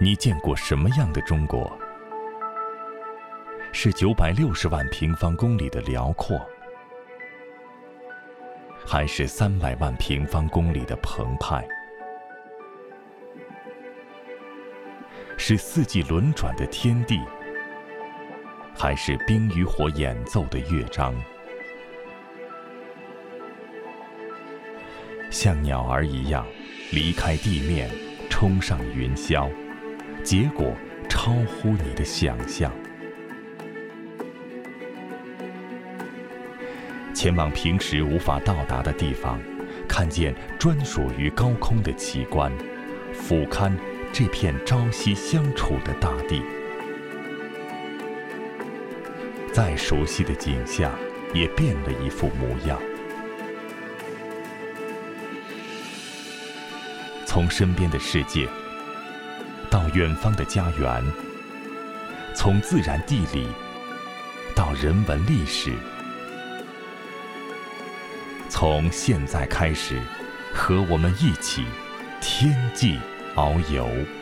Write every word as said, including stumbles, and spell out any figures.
你见过什么样的中国？是九百六十万平方公里的辽阔，还是三百万平方公里的澎湃？是四季轮转的天地，还是冰与火演奏的乐章？像鸟儿一样离开地面，冲上云霄，结果超乎你的想象。前往平时无法到达的地方，看见专属于高空的奇观，俯瞰这片朝夕相处的大地。再熟悉的景象，也变了一副模样。从身边的世界到远方的家园，从自然地理到人文历史，从现在开始，和我们一起天际遨游。